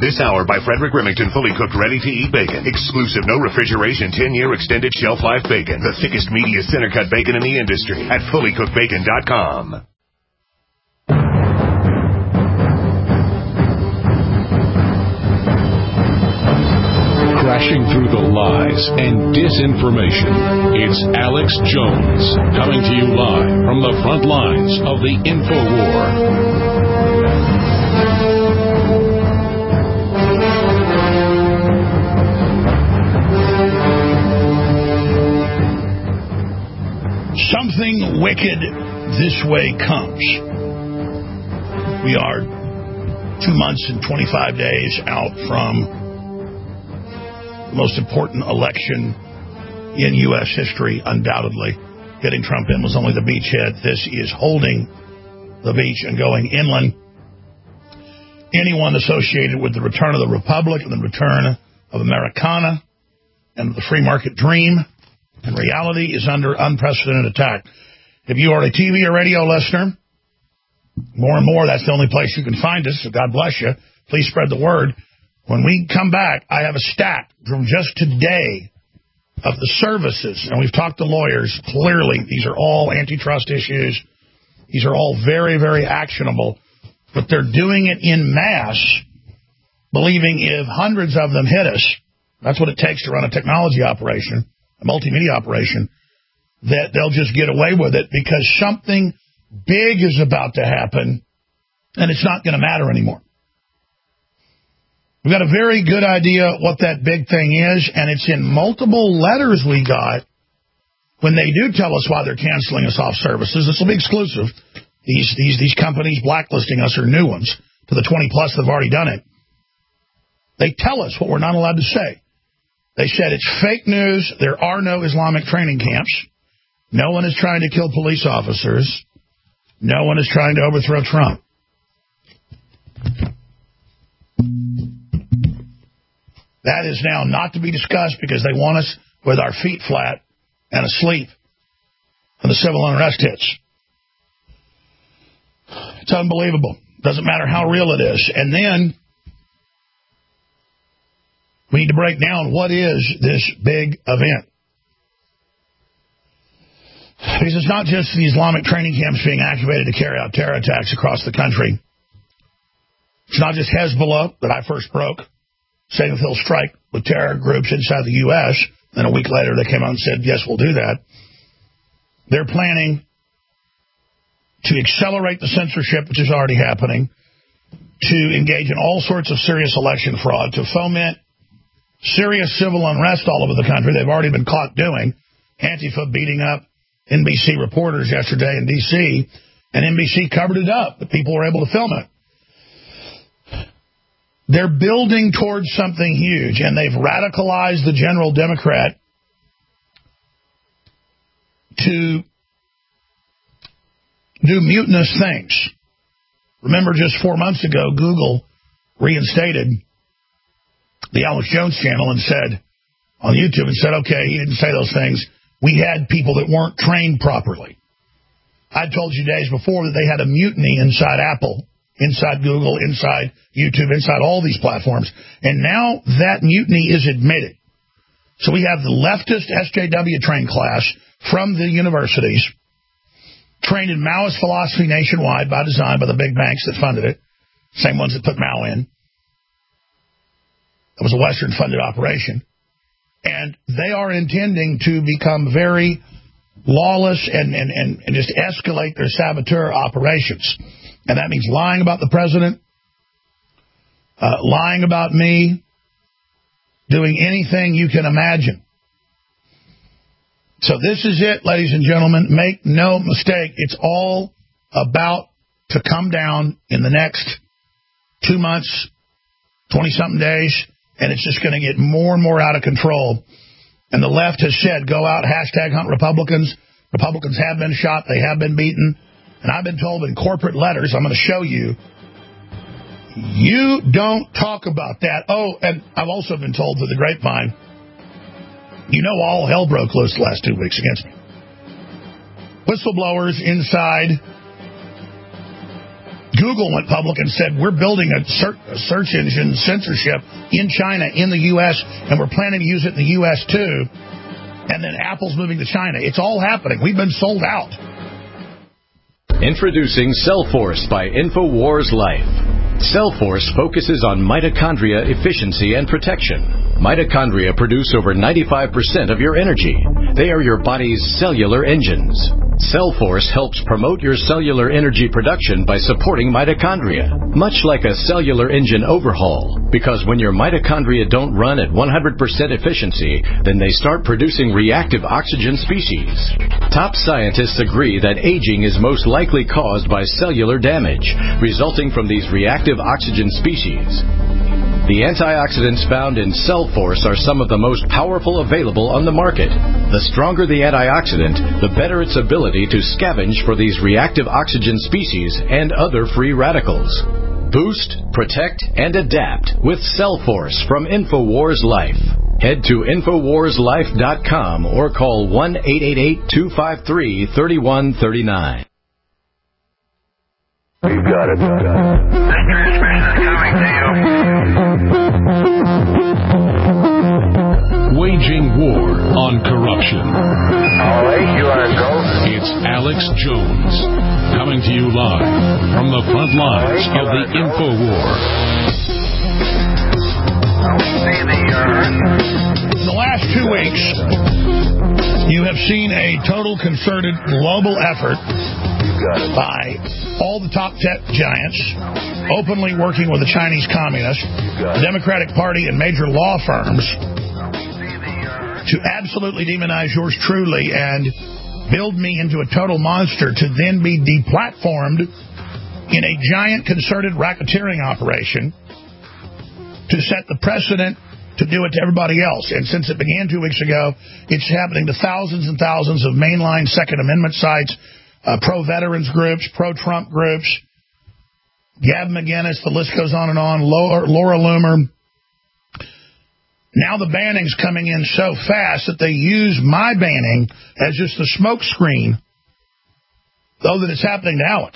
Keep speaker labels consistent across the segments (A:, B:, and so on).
A: This hour by Frederick Remington, fully cooked, ready-to-eat bacon. Exclusive, no refrigeration, 10-year extended shelf life bacon. The thickest, meatiest center-cut bacon in the industry at fullycookedbacon.com.
B: Crashing through the lies and disinformation. It's Alex Jones, coming to you live from the front lines of the InfoWar.
C: Something wicked this way comes. We are 2 months and 25 days out from the most important election in U.S. history, undoubtedly. Getting Trump in was only the beachhead. This is holding the beach and going inland. Anyone associated with the return of the Republic and the return of Americana and the free market dream and reality is under unprecedented attack. If you are a TV or radio listener, more and more, that's the only place you can find us, so God bless you. Please spread the word. When we come back, I have a stat from just today of the services, and we've talked to lawyers. Clearly, these are all antitrust issues. These are all very, very actionable, but they're doing it in mass, believing if hundreds of them hit us, that's what it takes to run a technology operation, a multimedia operation, that they'll just get away with it because something big is about to happen, and it's not going to matter anymore. We've got a very good idea what that big thing is, and it's in multiple letters we got when they do tell us why they're canceling us off services. This will be exclusive. These companies blacklisting us are new ones. To the 20-plus that have already done it. They tell us what we're not allowed to say. They said it's fake news. There are no Islamic training camps. No one is trying to kill police officers. No one is trying to overthrow Trump. That is now not to be discussed because they want us with our feet flat and asleep when the civil unrest hits. It's unbelievable. Doesn't matter how real it is. And then we need to break down what is this big event. Because it's not just the Islamic training camps being activated to carry out terror attacks across the country. It's not just Hezbollah that I first broke, saying that they'll strike with terror groups inside the U.S. Then a week later, they came out and said, yes, we'll do that. They're planning to accelerate the censorship, which is already happening, to engage in all sorts of serious election fraud, to foment serious civil unrest all over the country. They've already been caught doing. Antifa beating up NBC reporters yesterday in D.C., and NBC covered it up, but people were able to film it. They're building towards something huge, and they've radicalized the general Democrat to do mutinous things. Remember, just 4 months ago, Google reinstated the Alex Jones channel and said on YouTube and said, okay, he didn't say those things. We had people that weren't trained properly. I told you days before that they had a mutiny inside Apple, inside Google, inside YouTube, inside all these platforms. And now that mutiny is admitted. So we have the leftist SJW trained class from the universities, trained in Maoist philosophy nationwide by design by the big banks that funded it, same ones that put Mao in. It was a Western-funded operation. And they are intending to become very lawless and just escalate their saboteur operations. And that means lying about the president, lying about me, doing anything you can imagine. So this is it, ladies and gentlemen. Make no mistake. It's all about to come down in the next 2 months, 20-something days, and it's just going to get more and more out of control. And the left has said, go out, hashtag hunt Republicans. Republicans have been shot. They have been beaten. And I've been told in corporate letters, I'm going to show you, you don't talk about that. Oh, and I've also been told through the grapevine, you know all hell broke loose the last 2 weeks against me. Whistleblowers inside Google went public and said, we're building a search engine censorship in China, in the U.S., and we're planning to use it in the U.S. too. And then Apple's moving to China. It's all happening. We've been sold out.
D: Introducing Cellforce by InfoWars Life. Cellforce focuses on mitochondria efficiency and protection. Mitochondria produce over 95% of your energy. They are your body's cellular engines. Cellforce helps promote your cellular energy production by supporting mitochondria, much like a cellular engine overhaul, because when your mitochondria don't run at 100% efficiency, then they start producing reactive oxygen species. Top scientists agree that aging is most likely caused by cellular damage, resulting from these reactive oxygen species. The antioxidants found in Cellforce are some of the most powerful available on the market. The stronger the antioxidant, the better its ability to scavenge for these reactive oxygen species and other free radicals. Boost, protect, and adapt with Cellforce from InfoWars Life. Head to InfoWarsLife.com or call 1-888-253-3139.
E: You got it. This transmission is coming to you.
B: Waging war on corruption.
E: All right, you want to go?
B: It's Alex Jones, coming to you live from the front lines of the InfoWar.
C: In the last 2 weeks, you have seen a total concerted global effort by all the top tech giants openly working with the Chinese communists, the Democratic Party, and major law firms to absolutely demonize yours truly and build me into a total monster to then be deplatformed in a giant concerted racketeering operation to set the precedent to do it to everybody else. And since it began 2 weeks ago, it's happening to thousands and thousands of mainline Second Amendment sites, pro-veterans groups, pro-Trump groups, Gab McGinnis, the list goes on and on, Laura Loomer. Now the banning's coming in so fast that they use my banning as just a smoke screen, though that it's happening to Alex.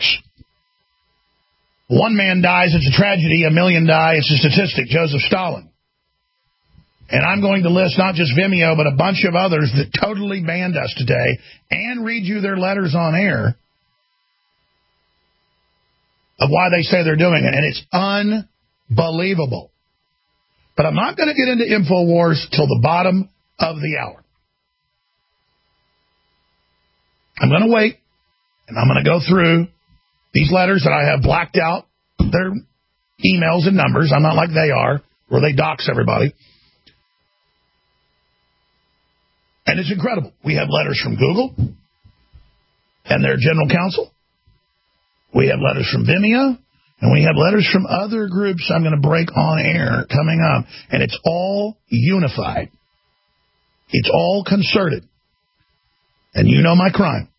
C: 1 man dies, it's a tragedy. 1 million die, it's a statistic. Joseph Stalin. And I'm going to list not just Vimeo, but a bunch of others that totally banned us today and read you their letters on air of why they say they're doing it. And it's unbelievable. But I'm not going to get into InfoWars till the bottom of the hour. I'm going to wait, and I'm going to go through these letters that I have blacked out, their emails and numbers. I'm not like they are, where they dox everybody. And it's incredible. We have letters from Google and their general counsel. We have letters from Vimeo. And we have letters from other groups I'm going to break on air coming up. And it's all unified. It's all concerted. And you know my crime.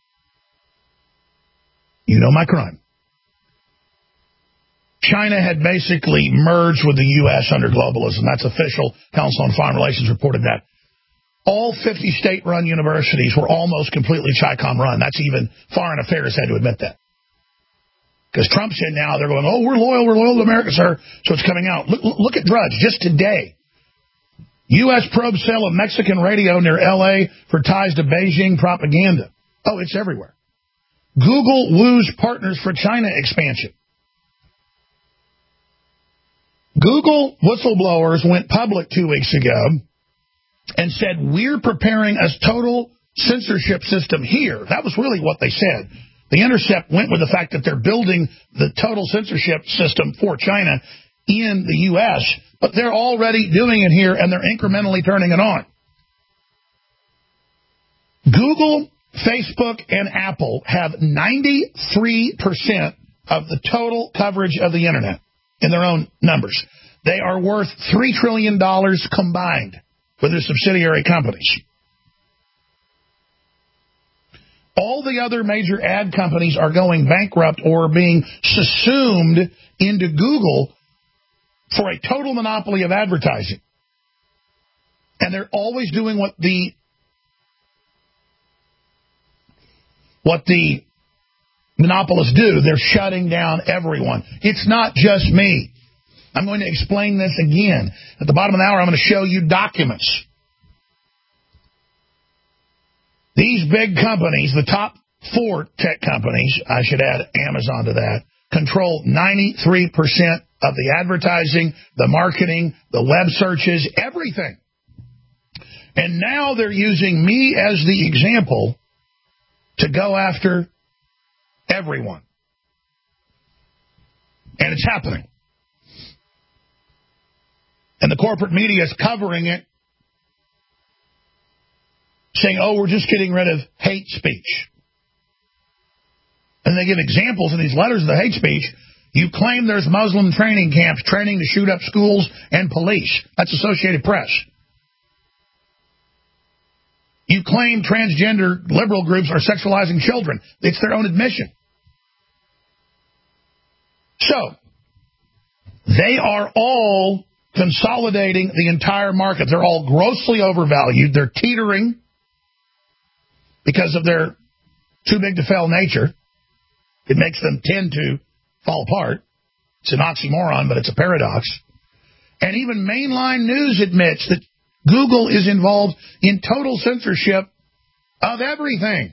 C: You know my crime. China had basically merged with the U.S. under globalism. That's official. Council on Foreign Relations reported that. All 50 state-run universities were almost completely Chi-Com-run. That's even Foreign Affairs had to admit that. Because Trump's in now, they're going, oh, we're loyal to America, sir. So it's coming out. Look at Drudge, just today. U.S. probe sale of Mexican radio near L.A. for ties to Beijing propaganda. Oh, it's everywhere. Google woos partners for China expansion. Google whistleblowers went public 2 weeks ago and said, we're preparing a total censorship system here. That was really what they said. The Intercept went with the fact that they're building the total censorship system for China in the U.S., but they're already doing it here, and they're incrementally turning it on. Google, Facebook, and Apple have 93% of the total coverage of the Internet in their own numbers. They are worth $3 trillion combined with their subsidiary companies. All the other major ad companies are going bankrupt or being subsumed into Google for a total monopoly of advertising. And they're always doing what the monopolists do. They're shutting down everyone. It's not just me. I'm going to explain this again. At the bottom of the hour, I'm going to show you documents. These big companies, the top 4 tech companies, I should add Amazon to that, control 93% of the advertising, the marketing, the web searches, everything. And now they're using me as the example to go after everyone. And it's happening. And the corporate media is covering it, saying, oh, we're just getting rid of hate speech. And they give examples in these letters of the hate speech. You claim there's Muslim training camps training to shoot up schools and police. That's Associated Press. You claim transgender liberal groups are sexualizing children. It's their own admission. So, they are all consolidating the entire market. They're all grossly overvalued. They're teetering because of their too big to fail nature. It makes them tend to fall apart. It's an oxymoron, but it's a paradox. And even mainline news admits that Google is involved in total censorship of everything.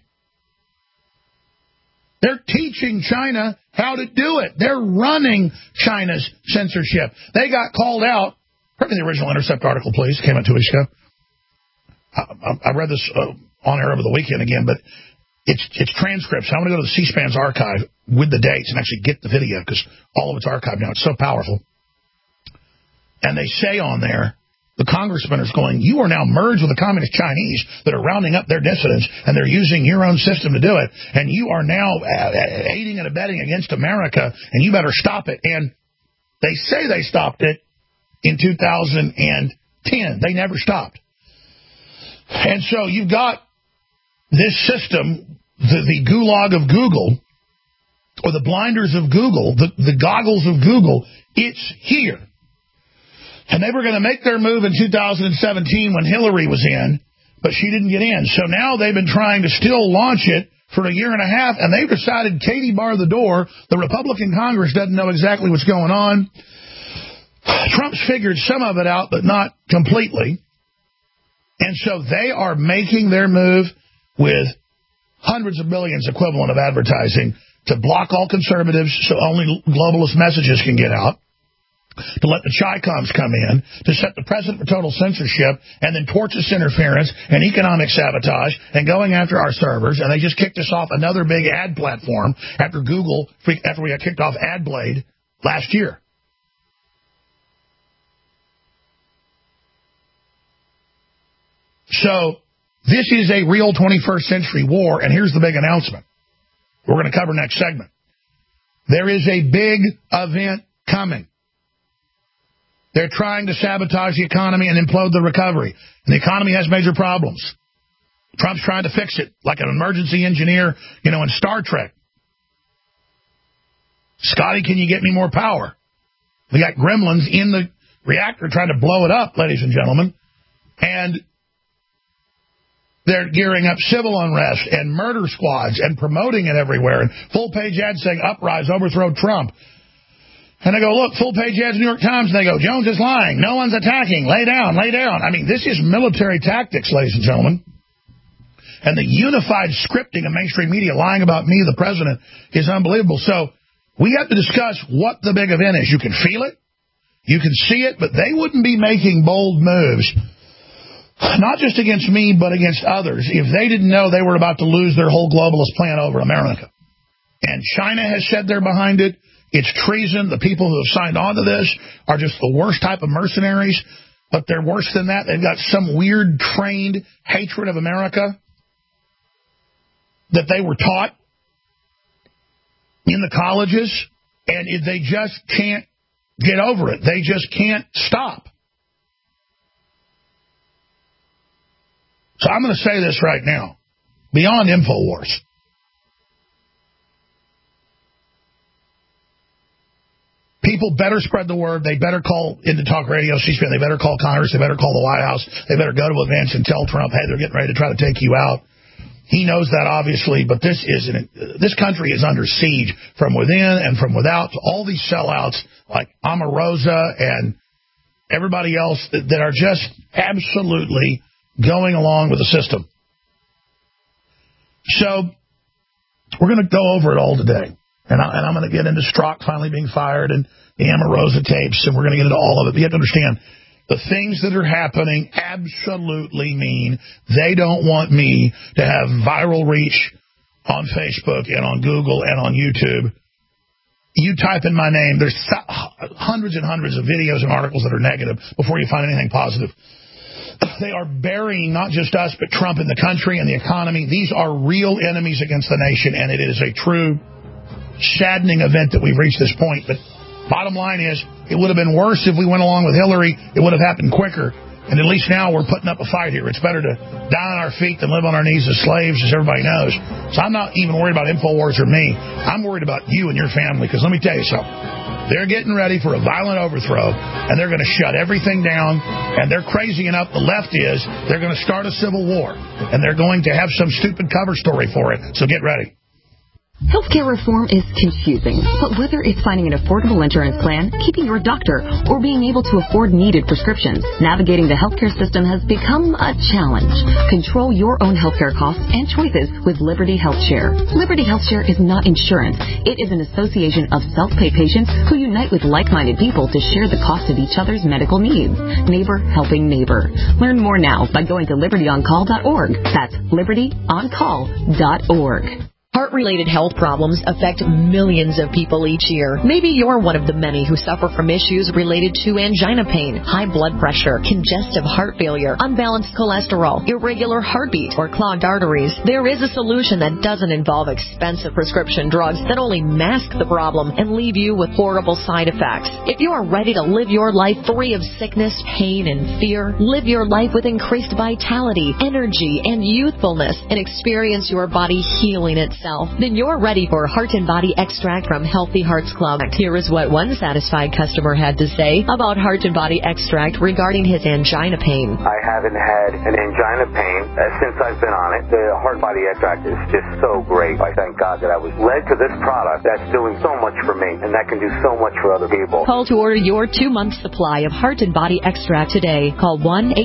C: They're teaching China how to do it. They're running China's censorship. They got called out. Remember the original Intercept article, please? Came out 2 weeks ago. I read this on air over the weekend again, but it's transcripts. I want to go to the C-SPAN's archive with the dates and actually get the video because all of it's archived now. It's so powerful. And they say on there, the congressman is going, you are now merged with the communist Chinese that are rounding up their dissidents, and they're using your own system to do it, and you are now aiding and abetting against America, and you better stop it. And they say they stopped it in 2010. They never stopped. And so you've got this system, the gulag of Google, or the blinders of Google, the goggles of Google. It's here. And they were going to make their move in 2017 when Hillary was in, but she didn't get in. So now they've been trying to still launch it for a year and a half, and they've decided Katie bar the door. The Republican Congress doesn't know exactly what's going on. Trump's figured some of it out, but not completely. And so they are making their move with hundreds of billions equivalent of advertising to block all conservatives so only globalist messages can get out, to let the Chi-Coms come in, to set the president for total censorship, and then tortious interference and economic sabotage and going after our servers. And they just kicked us off another big ad platform after we got kicked off AdBlade last year. So this is a real 21st century war, and here's the big announcement we're going to cover next segment. There is a big event coming. They're trying to sabotage the economy and implode the recovery. And the economy has major problems. Trump's trying to fix it like an emergency engineer, in Star Trek. Scotty, can you get me more power? We got gremlins in the reactor trying to blow it up, ladies and gentlemen. And they're gearing up civil unrest and murder squads and promoting it everywhere. And full-page ads saying, uprise, overthrow Trump. And they go, look, full-page ads, New York Times, and they go, Jones is lying. No one's attacking. Lay down, lay down. I mean, this is military tactics, ladies and gentlemen. And the unified scripting of mainstream media lying about me, the president, is unbelievable. So we have to discuss what the big event is. You can feel it. You can see it. But they wouldn't be making bold moves, not just against me, but against others, if they didn't know they were about to lose their whole globalist plan over America. And China has said they're behind it. It's treason. The people who have signed on to this are just the worst type of mercenaries. But they're worse than that. They've got some weird trained hatred of America that they were taught in the colleges. And they just can't get over it. They just can't stop. So I'm going to say this right now. Beyond InfoWars. People better spread the word. They better call into talk radio, C-SPAN. They better call Congress. They better call the White House. They better go to events and tell Trump, hey, they're getting ready to try to take you out. He knows that, obviously, but this country is under siege from within and from without. All these sellouts like Omarosa and everybody else that are just absolutely going along with the system. So we're going to go over it all today. And I'm going to get into Strzok finally being fired and the Omarosa tapes, and we're going to get into all of it. But you have to understand, the things that are happening absolutely mean they don't want me to have viral reach on Facebook and on Google and on YouTube. You type in my name, there's hundreds and hundreds of videos and articles that are negative before you find anything positive. They are burying not just us, but Trump in the country and the economy. These are real enemies against the nation, and it is a true saddening event that we've reached this point. But bottom line is, it would have been worse if we went along with Hillary. It would have happened quicker. And at least now we're putting up a fight here. It's better to die on our feet than live on our knees as slaves, as everybody knows. So I'm not even worried about InfoWars or me. I'm worried about you and your family, because let me tell you something. They're getting ready for a violent overthrow, and they're going to shut everything down, and they're crazy enough, the left is, they're going to start a civil war, and they're going to have some stupid cover story for it. So get ready.
F: Healthcare reform is confusing, but whether it's finding an affordable insurance plan, keeping your doctor, or being able to afford needed prescriptions, navigating the healthcare system has become a challenge. Control your own healthcare costs and choices with Liberty HealthShare. Liberty HealthShare is not insurance. It is an association of self-pay patients who unite with like-minded people to share the cost of each other's medical needs. Neighbor helping neighbor. Learn more now by going to libertyoncall.org. That's libertyoncall.org.
G: Heart-related health problems affect millions of people each year. Maybe you're one of the many who suffer from issues related to angina pain, high blood pressure, congestive heart failure, unbalanced cholesterol, irregular heartbeat, or clogged arteries. There is a solution that doesn't involve expensive prescription drugs that only mask the problem and leave you with horrible side effects. If you are ready to live your life free of sickness, pain, and fear, live your life with increased vitality, energy, and youthfulness, and experience your body healing itself, then you're ready for Heart and Body Extract from Healthy Hearts Club. Here is what one satisfied customer had to say about Heart and Body Extract regarding his angina pain.
H: I haven't had an angina pain since I've been on it. The Heart Body Extract is just so great. I thank God that I was led to this product that's doing so much for me, and that can do so much for other people.
G: Call to order your 2-month supply of Heart and Body Extract today. Call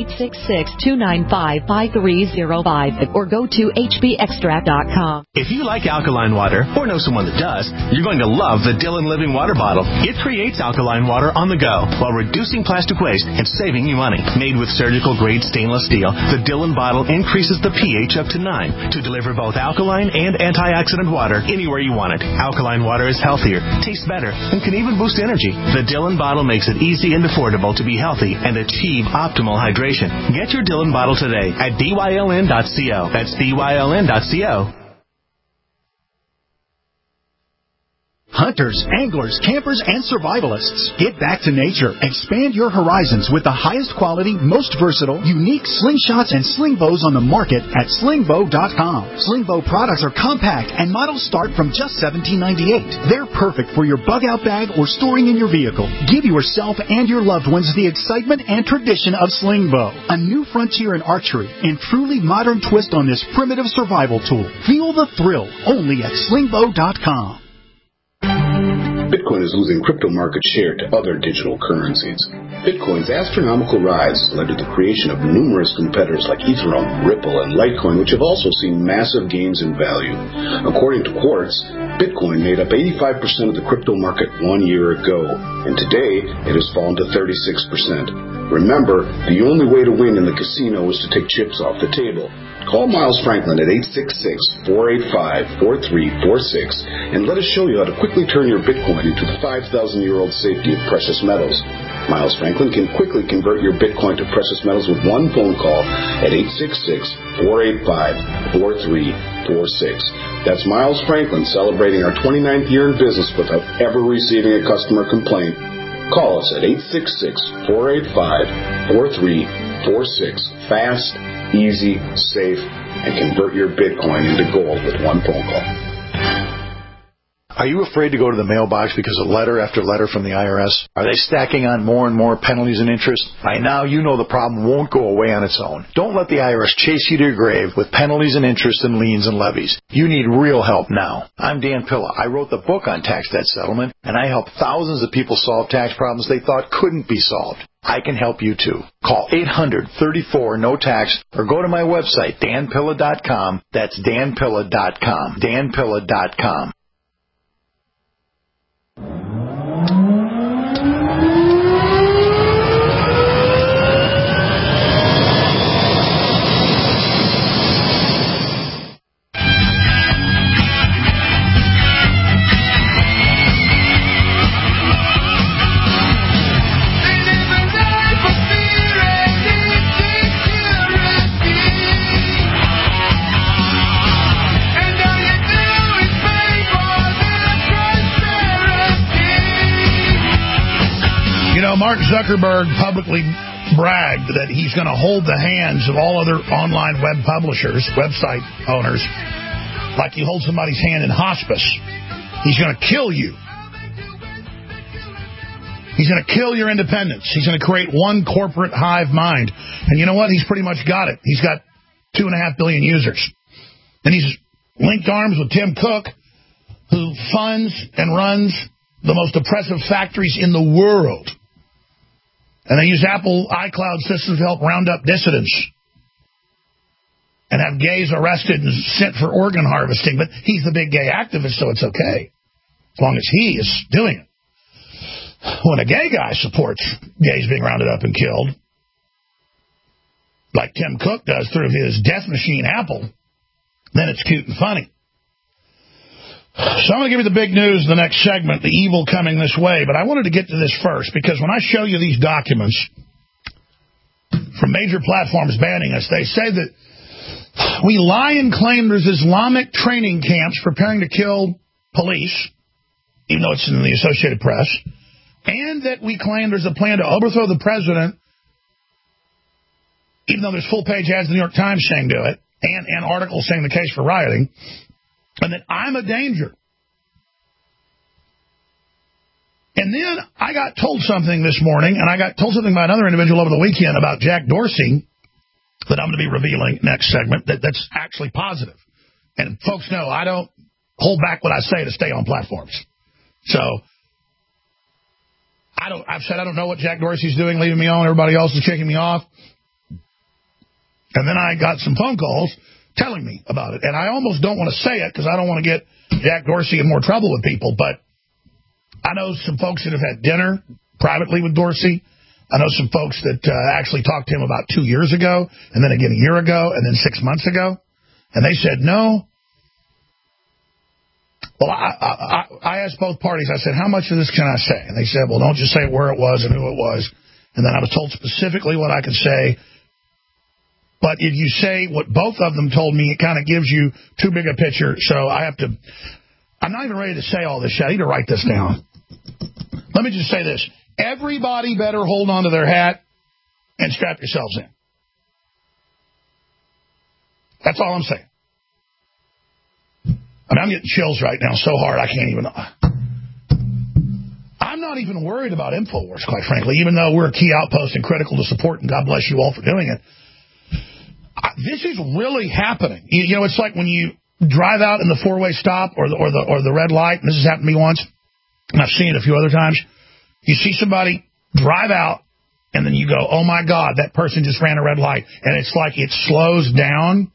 G: 1-866-295-5305 or go to hbextract.com.
I: If you like alkaline water, or know someone that does, you're going to love the Dylan Living Water Bottle. It creates alkaline water on the go while reducing plastic waste and saving you money. Made with surgical-grade stainless steel, the Dylan bottle increases the pH up to 9 to deliver both alkaline and antioxidant water anywhere you want it. Alkaline water is healthier, tastes better, and can even boost energy. The Dylan bottle makes it easy and affordable to be healthy and achieve optimal hydration. Get your Dylan bottle today at dyln.co. That's dyln.co.
J: Hunters, anglers, campers, and survivalists. Get back to nature. Expand your horizons with the highest quality, most versatile, unique slingshots and sling bows on the market at slingbow.com. Slingbow products are compact and models start from just $17.98. They're perfect for your bug-out bag or storing in your vehicle. Give yourself and your loved ones the excitement and tradition of Slingbow, a new frontier in archery and truly modern twist on this primitive survival tool. Feel the thrill only at slingbow.com.
K: Bitcoin is losing crypto market share to other digital currencies. Bitcoin's astronomical rise has led to the creation of numerous competitors like Ethereum, Ripple, and Litecoin, which have also seen massive gains in value. According to Quartz, Bitcoin made up 85% of the crypto market 1 year ago, and today it has fallen to 36%. Remember, the only way to win in the casino is to take chips off the table. Call Miles Franklin at 866-485-4346 and let us show you how to quickly turn your Bitcoin into the 5,000-year-old safety of precious metals. Miles Franklin can quickly convert your Bitcoin to precious metals with one phone call at 866-485-4346. That's Miles Franklin celebrating our 29th year in business without ever receiving a customer complaint. Call us at 866-485-4346. Fast, easy, safe, and convert your Bitcoin into gold with one phone call.
L: Are you afraid to go to the mailbox because of letter after letter from the IRS? Are they stacking on more and more penalties and interest? By now, you know the problem won't go away on its own. Don't let the IRS chase you to your grave with penalties and interest and liens and levies. You need real help now. I'm Dan Pilla. I wrote the book on tax debt settlement, and I help thousands of people solve tax problems they thought couldn't be solved. I can help you too. Call 800-34-NO-TAX or go to my website, danpilla.com. That's danpilla.com. danpilla.com.
C: Mark Zuckerberg publicly bragged that he's going to hold the hands of all other online web publishers, website owners, like you hold somebody's hand in hospice. He's going to kill you. He's going to kill your independence. He's going to create one corporate hive mind. And you know what? He's pretty much got it. He's got 2.5 billion users. And he's linked arms with Tim Cook, who funds and runs the most oppressive factories in the world. And they use Apple iCloud systems to help round up dissidents and have gays arrested and sent for organ harvesting. But he's the big gay activist, so it's okay, as long as he is doing it. When a gay guy supports gays being rounded up and killed, like Tim Cook does through his death machine Apple, then it's cute and funny. So I'm going to give you the big news in the next segment, the evil coming this way. But I wanted to get to this first, because when I show you these documents from major platforms banning us, they say that we lie and claim there's Islamic training camps preparing to kill police, even though it's in the Associated Press, and that we claim there's a plan to overthrow the president, even though there's full-page ads in the New York Times saying do it, and articles saying the case for rioting, and that I'm a danger. And then I got told something this morning, and I got told something by another individual over the weekend about Jack Dorsey that I'm going to be revealing next segment that's actually positive. And folks know I don't hold back what I say to stay on platforms. So I've said I don't know what Jack Dorsey's doing, leaving me on. Everybody else is kicking me off. And then I got some phone calls telling me about it. And I almost don't want to say it because I don't want to get Jack Dorsey in more trouble with people. But I know some folks that have had dinner privately with Dorsey. I know some folks that actually talked to him about 2 years ago, and then again a year ago, and then 6 months ago. And they said no. Well, I asked both parties, I said, how much of this can I say? And they said, well, don't just say where it was and who it was. And then I was told specifically what I could say. But if you say what both of them told me, it kind of gives you too big a picture. So I'm not even ready to say all this shit. I need to write this down. Let me just say this. Everybody better hold on to their hat and strap yourselves in. That's all I'm saying. I mean, I'm getting chills right now so hard I can't even... I'm not even worried about InfoWars, quite frankly, even though we're a key outpost and critical to support, and God bless you all for doing it. This is really happening. You know, it's like when you drive out in the four-way stop or the red light, and this has happened to me once, and I've seen it a few other times. You see somebody drive out, and then you go, oh, my God, that person just ran a red light. And it's like it slows down.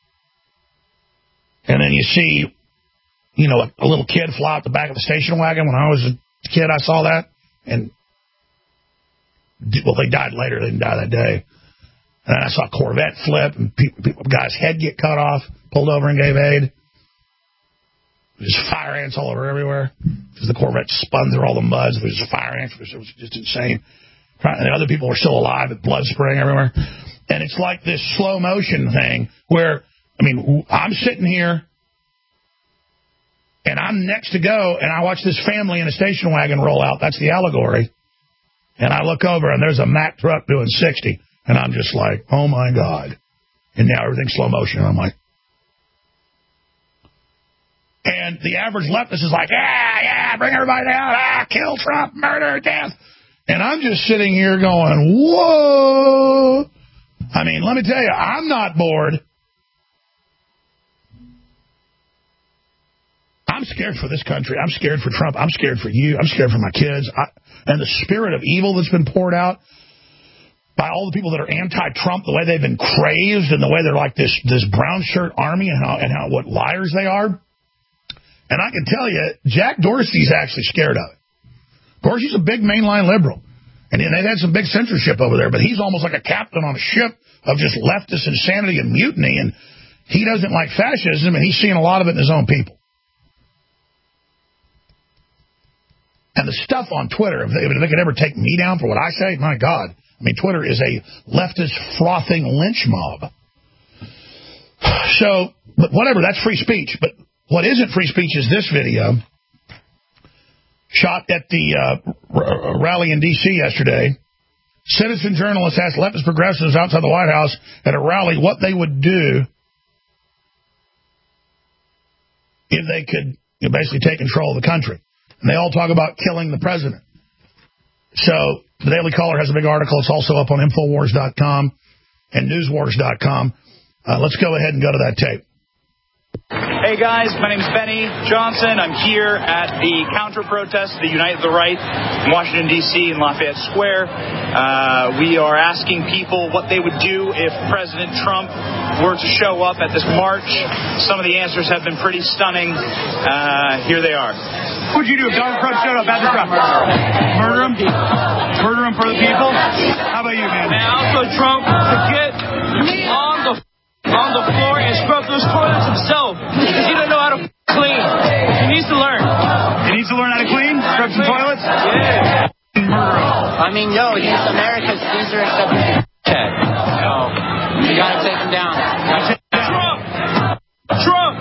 C: And then you see, you know, a little kid fly out the back of the station wagon. When I was a kid, I saw that. And, well, they died later. They didn't die that day. And then I saw a Corvette flip, and a guy's head get cut off, pulled over and gave aid. There's fire ants all over everywhere because the Corvette spun through all the muds. There's fire ants. It was just insane. And the other people were still alive, with blood spraying everywhere. And it's like this slow motion thing where, I mean, I'm sitting here and I'm next to go, and I watch this family in a station wagon roll out. That's the allegory. And I look over, and there's a Mack truck doing 60. And I'm just like, oh, my God. And now everything's slow motion. And I'm like, And the average leftist is like, yeah, bring everybody down, kill Trump, murder, death. And I'm just sitting here going, whoa. I mean, let me tell you, I'm not bored. I'm scared for this country. I'm scared for Trump. I'm scared for you. I'm scared for my kids. And the spirit of evil that's been poured out by all the people that are anti-Trump, the way they've been crazed and the way they're like this brown shirt army and how what liars they are. And I can tell you, Jack Dorsey's actually scared of it. Dorsey's a big mainline liberal. And they've had some big censorship over there, but he's almost like a captain on a ship of just leftist insanity and mutiny. And he doesn't like fascism, and he's seeing a lot of it in his own people. And the stuff on Twitter, if they could ever take me down for what I say, my God. I mean, Twitter is a leftist frothing lynch mob. So, but whatever, that's free speech. But what isn't free speech is this video shot at the rally in D.C. yesterday. Citizen journalists asked leftist progressives outside the White House at a rally what they would do if they could basically take control of the country. And they all talk about killing the president. So the Daily Caller has a big article. It's also up on Infowars.com and Newswars.com. Let's go ahead and go to that tape.
M: Hey guys, my name is Benny Johnson. I'm here at the counter-protest of the Unite the Right in Washington, D.C. in Lafayette Square. We are asking people what they would do if President Trump were to show up at this march. Some of the answers have been pretty stunning. Here they are. What would you do if Donald Trump showed up at this rally? Murder him? Murder him for the people? How about you, man? And also Trump to get on the floor and scrub those toilets himself because he doesn't know how to clean. He needs to learn. He needs to learn how to clean? Scrub some toilets? Yeah. I mean, yo, he's America's Caesar except he's you gotta take him down. Trump!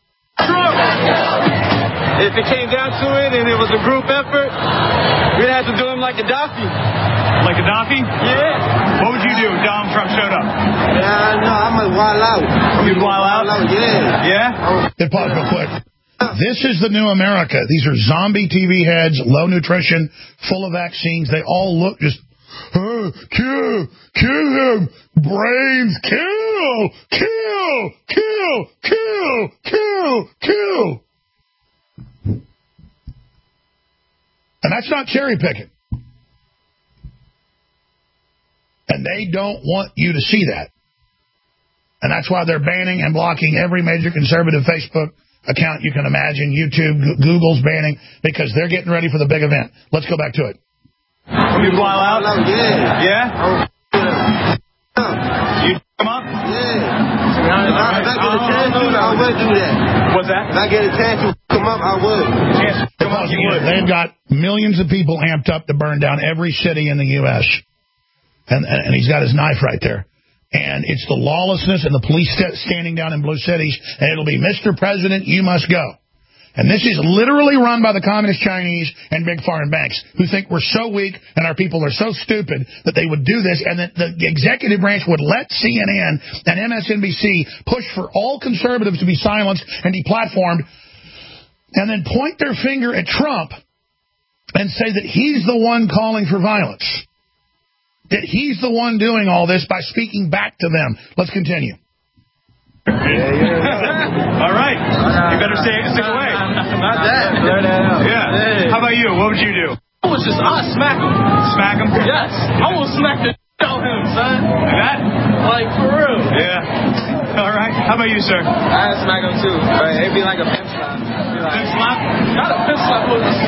M: If it came down to it and it was a group effort, we'd have to do him like Gaddafi. Like Gaddafi? Yeah. What would you do if Donald Trump showed up? Yeah, no, I'm gonna wild out. You'd wild out? Yeah. Yeah?
C: Hey, pause real quick. This is the new America. These are zombie TV heads, low nutrition, full of vaccines. They all look just, kill him, brains, kill. And that's not cherry picking. And they don't want you to see that. And that's why they're banning and blocking every major conservative Facebook account you can imagine. YouTube, Google's banning, because they're getting ready for the big event. Let's go back to it.
M: You fly out? Yeah? You come up?
N: Yeah. If I get a chance to, I would do that.
M: What's that?
N: If I get a chance to come up, I would.
C: They've got millions of people amped up to burn down every city in the U.S. And he's got his knife right there. And it's the lawlessness and the police standing down in blue cities. And it'll be, Mr. President, you must go. And this is literally run by the communist Chinese and big foreign banks who think we're so weak and our people are so stupid that they would do this, and that the executive branch would let CNN and MSNBC push for all conservatives to be silenced and deplatformed, and then point their finger at Trump and say that he's the one calling for violence, that he's the one doing all this by speaking back to them. Let's continue.
M: All right. You better stick away.
N: Not that.
M: Yeah. How about you? What would you do?
N: I'll smack him.
M: Smack him?
N: Yes. I will smack the out of him, son.
M: Like that?
N: Like, for real.
M: Yeah. All right. How about you, sir?
N: I'd smack him, too. It'd be like a pimp slap.
M: Pimp slap?
N: Not a pimp slap.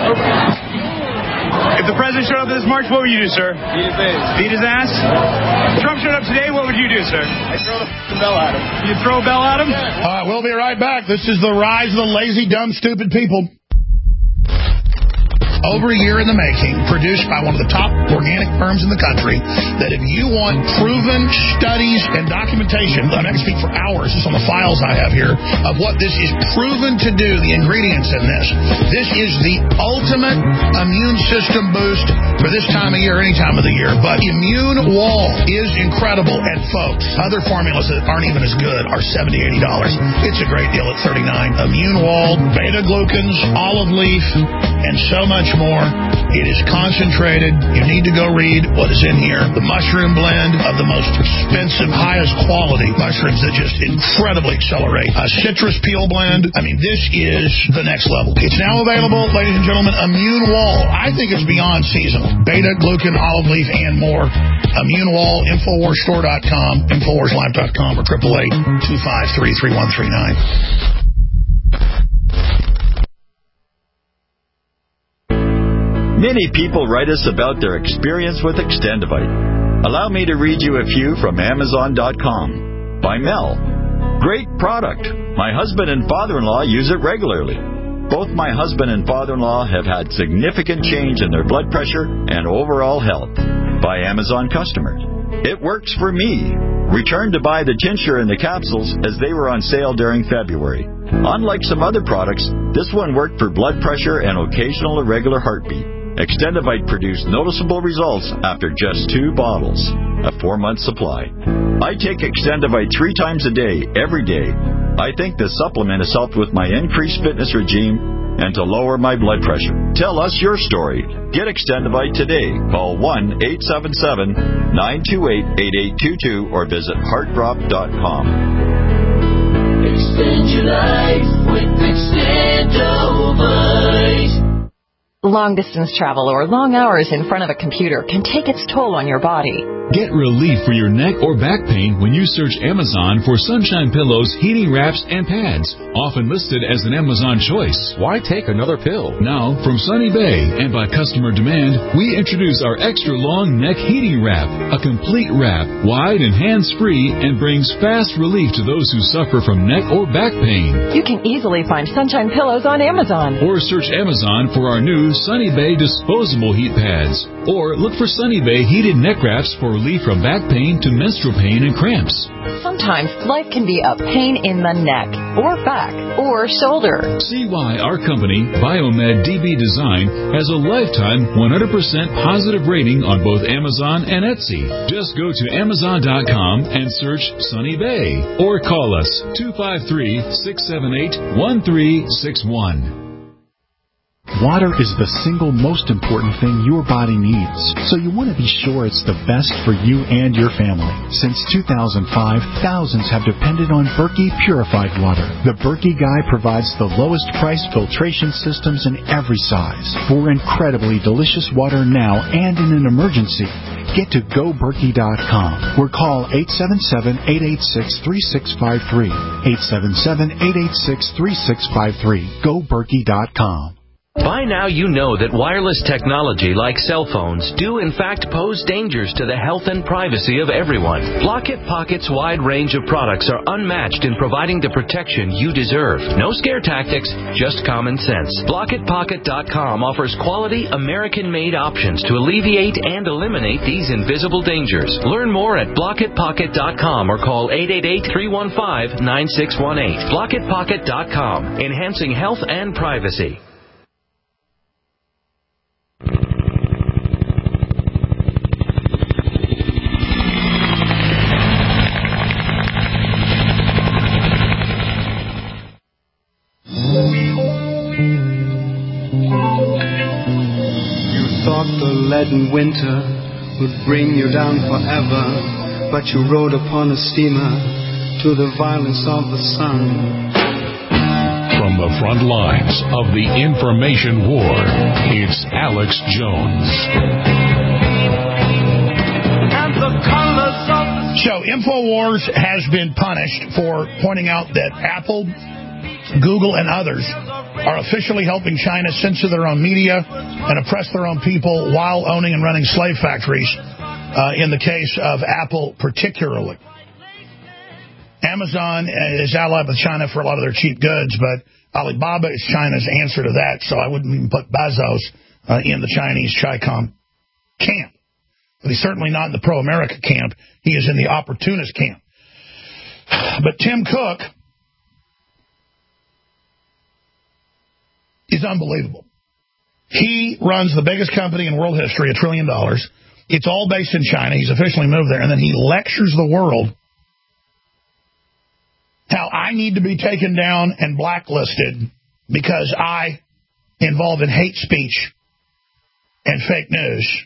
M: If the president showed up at this march, what would you do, sir?
N: Beat his ass.
M: Beat his ass? If Trump showed up today, what would you do, sir?
N: I'd throw the bell at him.
M: You'd throw a bell at him?
N: Yeah.
C: All right, we'll be right back. This is the rise of the lazy, dumb, stupid people. over a year in the making, produced by one of the top organic firms in the country, that if you want proven studies and documentation, I can speak for hours, just on the files I have here, of what this is proven to do, the ingredients in this. This is the ultimate immune system boost for this time of year, any time of the year. But Immune Wall is incredible. And folks, other formulas that aren't even as good are $70, $80. It's a great deal at $39. Immune Wall, beta-glucans, olive leaf, and so much more. It is concentrated. You need to go read what is in here. The mushroom blend of the most expensive, highest quality mushrooms that just incredibly accelerate. A citrus peel blend. I mean, this is the next level. It's now available, ladies and gentlemen. Immune Wall. I think it's beyond seasonal. Beta-glucan, olive leaf, and more. Immune Wall, InfoWarsStore.com, InfoWarsLive.com, or 888-253-1339.
O: Many people write us about their experience with Extendivite. Allow me to read you a few from Amazon.com. By Mel. Great product. My husband and father-in-law use it regularly. Both my husband and father-in-law have had significant change in their blood pressure and overall health. By Amazon customers. It works for me. Returned to buy the tincture and the capsules as they were on sale during February. Unlike some other products, this one worked for blood pressure and occasional irregular heartbeat. Extendivite produced noticeable results after just 2 bottles, a 4-month supply. I take Extendivite 3 times a day, every day. I think the supplement has helped with my increased fitness regime and to lower my blood pressure. Tell us your story. Get Extendivite today. Call 1-877-928-8822 or visit heartdrop.com.
P: Extend your life with Extendivite.
G: Long-distance travel or long hours in front of a computer can take its toll on your body.
Q: Get relief for your neck or back pain when you search Amazon for Sunshine Pillows, heating wraps, and pads. Often listed as an Amazon choice. Why take another pill? Now, from Sunny Bay and by customer demand, we introduce our extra long neck heating wrap. A complete wrap, wide and hands-free, and brings fast relief to those who suffer from neck or back pain.
G: You can easily find Sunshine Pillows on Amazon.
Q: Or search Amazon for our new Sunny Bay disposable heat pads. Or look for Sunny Bay heated neck wraps for relief from back pain to menstrual pain and cramps.
G: Sometimes life can be a pain in the neck, or back, or shoulder.
Q: See why our company, Biomed DB Design, has a lifetime 100% positive rating on both Amazon and Etsy. Just go to Amazon.com and search Sunny Bay. Or call us 253-678-1361.
J: Water is the single most important thing your body needs, so you want to be sure it's the best for you and your family. Since 2005, thousands have depended on Berkey purified water. The Berkey Guy provides the lowest price filtration systems in every size for incredibly delicious water now and in an emergency. Get to GoBerkey.com or call 877-886-3653. 877-886-3653. GoBerkey.com.
R: By now you know that wireless technology like cell phones do in fact pose dangers to the health and privacy of everyone. Blockit Pocket's wide range of products are unmatched in providing the protection you deserve. No scare tactics, just common sense. BlockitPocket.com offers quality American-made options to alleviate and eliminate these invisible dangers. Learn more at BlockitPocket.com or call 888-315-9618. BlockitPocket.com, enhancing health and privacy.
S: Leaden winter would bring you down forever, but you rode upon a steamer to the violence of the sun.
B: From the front lines of the information war, it's Alex Jones.
C: So InfoWars has been punished for pointing out that Apple, Google, and others are officially helping China censor their own media and oppress their own people while owning and running slave factories, in the case of Apple particularly. Amazon is allied with China for a lot of their cheap goods, but Alibaba is China's answer to that, so I wouldn't even put Bezos in the Chinese Chi-Com camp. But he's certainly not in the pro-America camp. He is in the opportunist camp. But Tim Cook is unbelievable. He runs the biggest company in world history, $1 trillion. It's all based in China. He's officially moved there. And then he lectures the world how I need to be taken down and blacklisted because I involved in hate speech and fake news.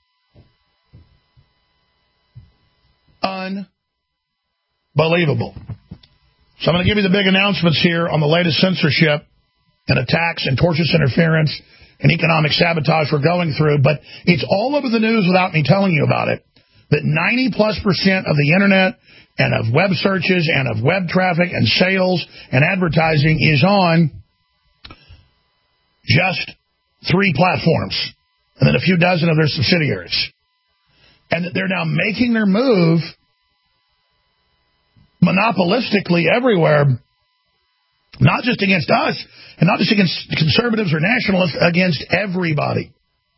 C: Unbelievable. So I'm going to give you the big announcements here on the latest censorship and attacks and tortious interference and economic sabotage we're going through, but it's all over the news without me telling you about it, that 90+% of the internet and of web searches and of web traffic and sales and advertising is on just 3 platforms, and then a few dozen of their subsidiaries. And that they're now making their move monopolistically everywhere, not just against us, and not just against conservatives or nationalists, against everybody.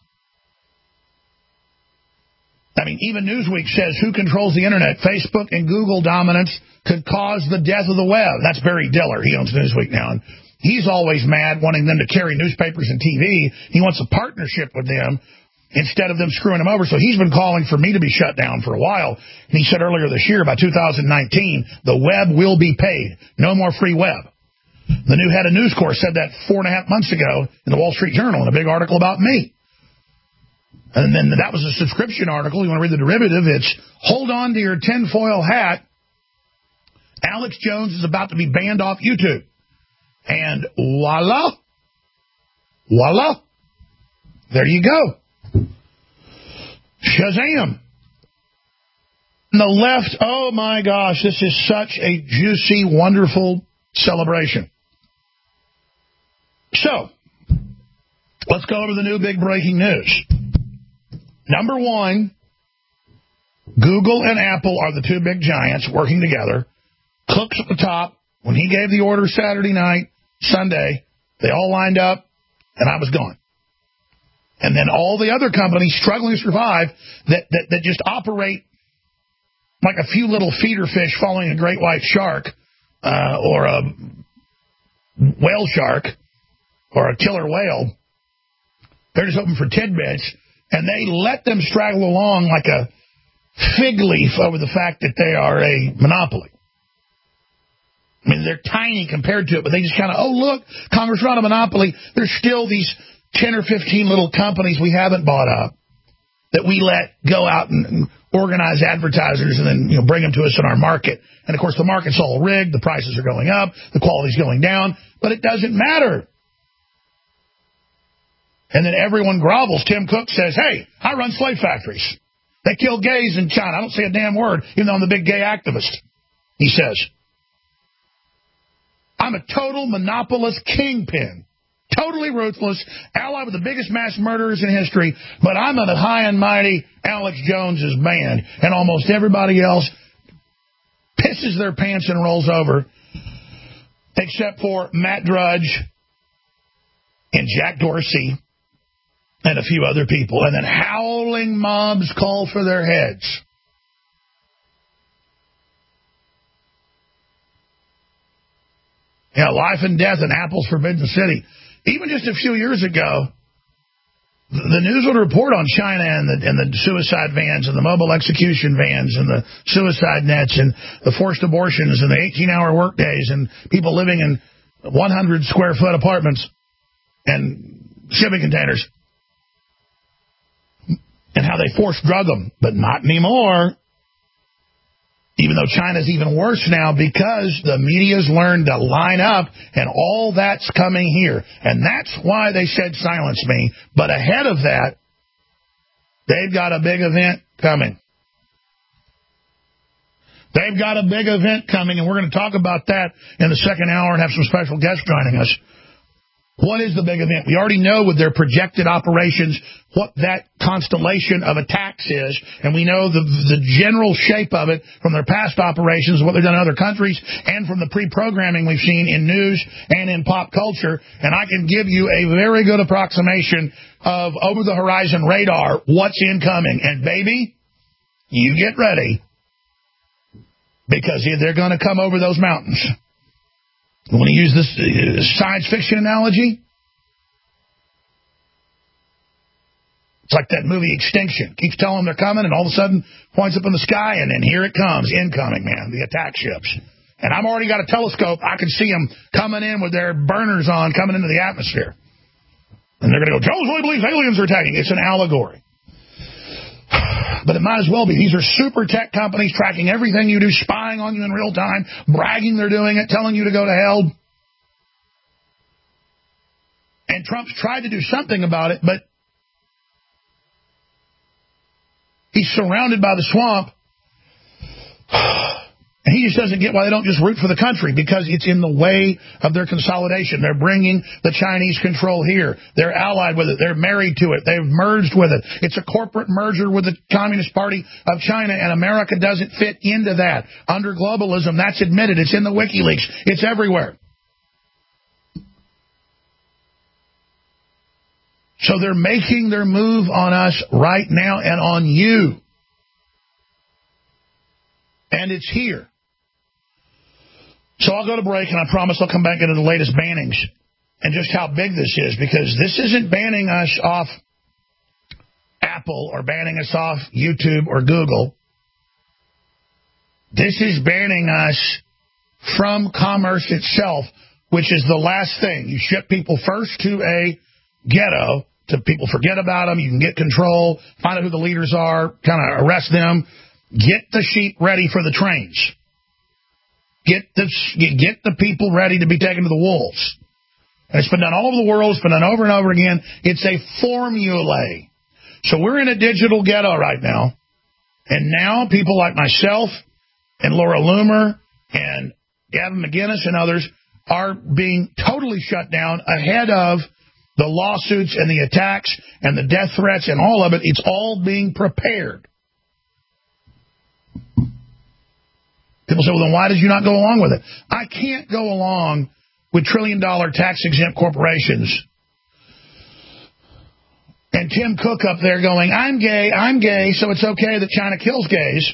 C: I mean, even Newsweek says who controls the internet? Facebook and Google dominance could cause the death of the web. That's Barry Diller. He owns Newsweek now. And he's always mad, wanting them to carry newspapers and TV. He wants a partnership with them instead of them screwing him over. So he's been calling for me to be shut down for a while. And he said earlier this year, by 2019, the web will be paid. No more free web. The new head of News Corps said that 4.5 months ago in the Wall Street Journal in a big article about me. And then that was a subscription article. You want to read the derivative? It's, hold on to your tinfoil hat. Alex Jones is about to be banned off YouTube. And voila. Voila. There you go. Shazam. And the left, oh my gosh, this is such a juicy, wonderful celebration. So, let's go over the new big breaking news. Number one, Google and Apple are the two big giants working together. Cook's at the top. When he gave the order Saturday night, Sunday, they all lined up, and I was gone. And then all the other companies struggling to survive that just operate like a few little feeder fish following a great white shark or a whale shark or a killer whale. They're just hoping for tidbits, and they let them straggle along like a fig leaf over the fact that they are a monopoly. I mean, they're tiny compared to it, but they just kind of, oh, look, Congress run a monopoly. There's still these 10 or 15 little companies we haven't bought up that we let go out and organize advertisers and then bring them to us in our market. And, of course, the market's all rigged. The prices are going up. The quality's going down. But it doesn't matter. And then everyone grovels. Tim Cook says, hey, I run slave factories. They kill gays in China. I don't say a damn word, even though I'm the big gay activist, he says. I'm a total monopolist kingpin. Totally ruthless, allied with the biggest mass murderers in history, but I'm in a high and mighty Alex Jones's band, and almost everybody else pisses their pants and rolls over, except for Matt Drudge and Jack Dorsey and a few other people, and then howling mobs call for their heads. Yeah, life and death in Apple's Forbidden City. Even just a few years ago, the news would report on China and the suicide vans and the mobile execution vans and the suicide nets and the forced abortions and the 18-hour workdays and people living in 100-square-foot apartments and shipping containers and how they force drug them, but not anymore. Even though China's even worse now because the media's learned to line up and all that's coming here. And that's why they said silence me. But ahead of that, they've got a big event coming. They've got a big event coming, and we're going to talk about that in the second hour and have some special guests joining us. What is the big event? We already know with their projected operations what that constellation of attacks is, and we know the general shape of it from their past operations, what they've done in other countries, and from the pre-programming we've seen in news and in pop culture. And I can give you a very good approximation of over-the-horizon radar, what's incoming. And, baby, you get ready, because they're going to come over those mountains. You want to use this science fiction analogy? It's like that movie Extinction. Keeps telling them they're coming, and all of a sudden points up in the sky, and then here it comes, incoming, man, the attack ships. And I've already got a telescope. I can see them coming in with their burners on, coming into the atmosphere. And they're going to go, Joe really believes aliens are attacking. It's an allegory. But it might as well be. These are super tech companies tracking everything you do, spying on you in real time, bragging they're doing it, telling you to go to hell. And Trump's tried to do something about it, but he's surrounded by the swamp. And he just doesn't get why they don't just root for the country, because it's in the way of their consolidation. They're bringing the Chinese control here. They're allied with it. They're married to it. They've merged with it. It's a corporate merger with the Communist Party of China, and America doesn't fit into that. Under globalism, that's admitted. It's in the WikiLeaks. It's everywhere. So they're making their move on us right now and on you. And it's here. So I'll go to break, and I promise I'll come back into the latest bannings and just how big this is, because this isn't banning us off Apple or banning us off YouTube or Google. This is banning us from commerce itself, which is the last thing. You ship people first to a ghetto, to people forget about them, you can get control, find out who the leaders are, kind of arrest them, get the sheep ready for the trains. Get the people ready to be taken to the wolves. And it's been done all over the world. It's been done over and over again. It's a formulae. So we're in a digital ghetto right now. And now people like myself and Laura Loomer and Gavin McInnes and others are being totally shut down ahead of the lawsuits and the attacks and the death threats and all of it. It's all being prepared. People say, well, then why did you not go along with it? I can't go along with trillion-dollar tax-exempt corporations. And Tim Cook up there going, I'm gay, so it's okay that China kills gays.